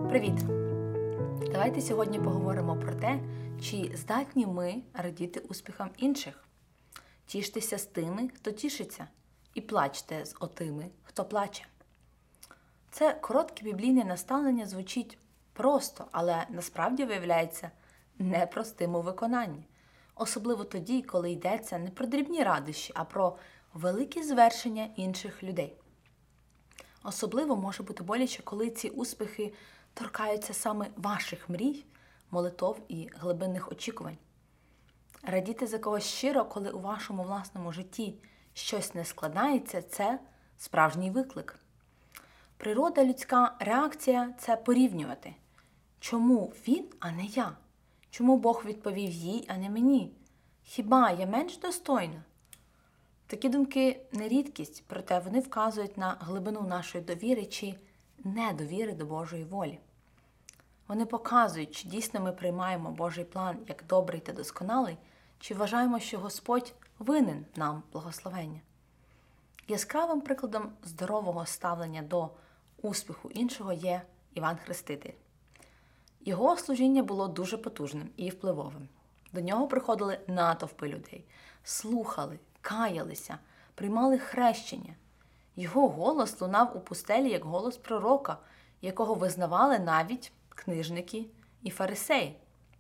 Привіт! Давайте сьогодні поговоримо про те, чи здатні ми радіти успіхам інших. Тіштеся з тими, хто тішиться, і плачте з отими, хто плаче. Це коротке біблійне наставлення звучить просто, але насправді виявляється непростим у виконанні. Особливо тоді, коли йдеться не про дрібні радощі, а про великі звершення інших людей. Особливо може бути боляче, коли ці успіхи торкаються саме ваших мрій, молитов і глибинних очікувань. Радіти за когось щиро, коли у вашому власному житті щось не складається – це справжній виклик. Природа людська реакція – це порівнювати. Чому він, а не я? Чому Бог відповів їй, а не мені? Хіба я менш достойна? Такі думки не рідкість, проте вони вказують на глибину нашої довіри чи недовіри до Божої волі. Вони показують, чи дійсно ми приймаємо Божий план як добрий та досконалий, чи вважаємо, що Господь винен нам благословення. Яскравим прикладом здорового ставлення до успіху іншого є Іван Хреститель. Його служіння було дуже потужним і впливовим. До нього приходили натовпи людей, слухали, каялися, приймали хрещення. Його голос лунав у пустелі як голос пророка, якого визнавали навіть книжники і фарисеї.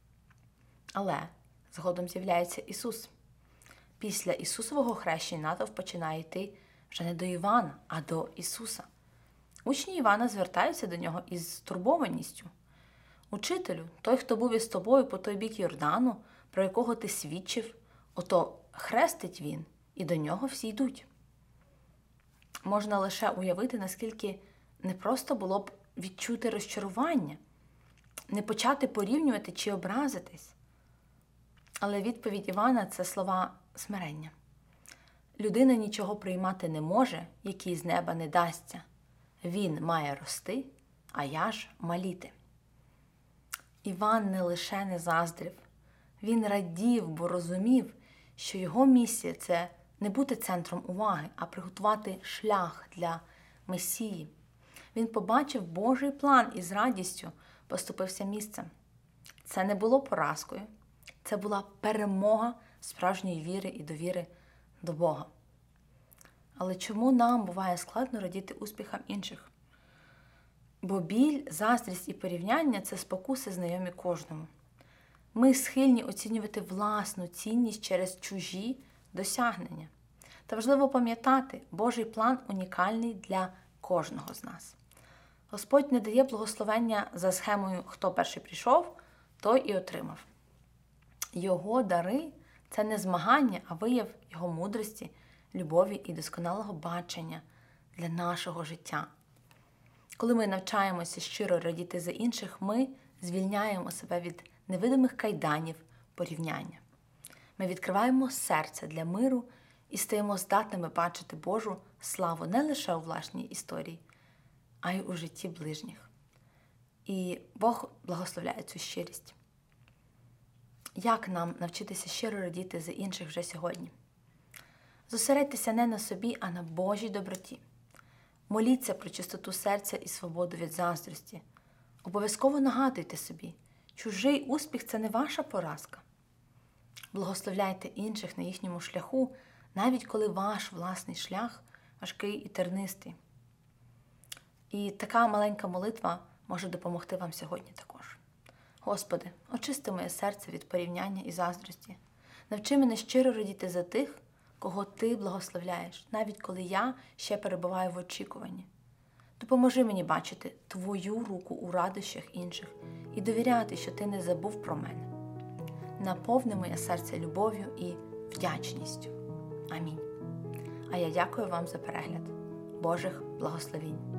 Але згодом з'являється Ісус. Після Ісусового хрещення натовп починає йти вже не до Івана, а до Ісуса. Учні Івана звертаються до нього із стурбованістю. «Учителю, той, хто був із тобою по той бік Йордану, про якого ти свідчив, ото хрестить він, і до нього всі йдуть». Можна лише уявити, наскільки непросто було б відчути розчарування, не почати порівнювати чи образитись. Але відповідь Івана – це слова смирення. Людина нічого приймати не може, який з неба не дасться. Він має рости, а я ж маліти. Іван не лише не заздрив. Він радів, бо розумів, що його місія – це не бути центром уваги, а приготувати шлях для Месії. Він побачив Божий план і з радістю поступився місцем. Це не було поразкою. Це була перемога справжньої віри і довіри до Бога. Але чому нам буває складно радіти успіхам інших? Бо біль, заздрість і порівняння – це спокуси, знайомі кожному. Ми схильні оцінювати власну цінність через чужі досягнення. Та важливо пам'ятати, Божий план унікальний для кожного з нас. Господь не дає благословення за схемою «хто перший прийшов, той і отримав». Його дари – це не змагання, а вияв Його мудрості, любові і досконалого бачення для нашого життя. Коли ми навчаємося щиро радіти за інших, ми звільняємо себе від невидимих кайданів порівняння. Ми відкриваємо серце для миру і стаємо здатними бачити Божу славу не лише у власній історії, а й у житті ближніх. І Бог благословляє цю щирість. Як нам навчитися щиро радіти за інших вже сьогодні? Зосередьтеся не на собі, а на Божій доброті. Моліться про чистоту серця і свободу від заздрості. Обов'язково нагадуйте собі, чужий успіх – це не ваша поразка. Благословляйте інших на їхньому шляху, навіть коли ваш власний шлях важкий і тернистий. І така маленька молитва може допомогти вам сьогодні також. Господи, очисти моє серце від порівняння і заздрості. Навчи мене щиро радіти за тих, кого Ти благословляєш, навіть коли я ще перебуваю в очікуванні. Допоможи мені бачити Твою руку у радощах інших і довіряти, що Ти не забув про мене. Наповни моє серце любов'ю і вдячністю. Амінь. А я дякую вам за перегляд. Божих благословінь.